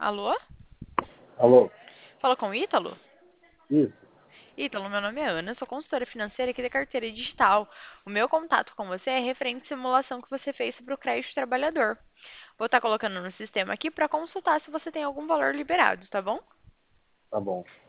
Alô? Alô? Fala com o Ítalo? Isso, Ítalo, meu nome é Ana, sou consultora financeira aqui da Carteira Digital. O meu contato com você é referente à simulação que você fez sobre o crédito trabalhador. Vou estar colocando no sistema aqui para consultar se você tem algum valor liberado, tá bom? tá bom.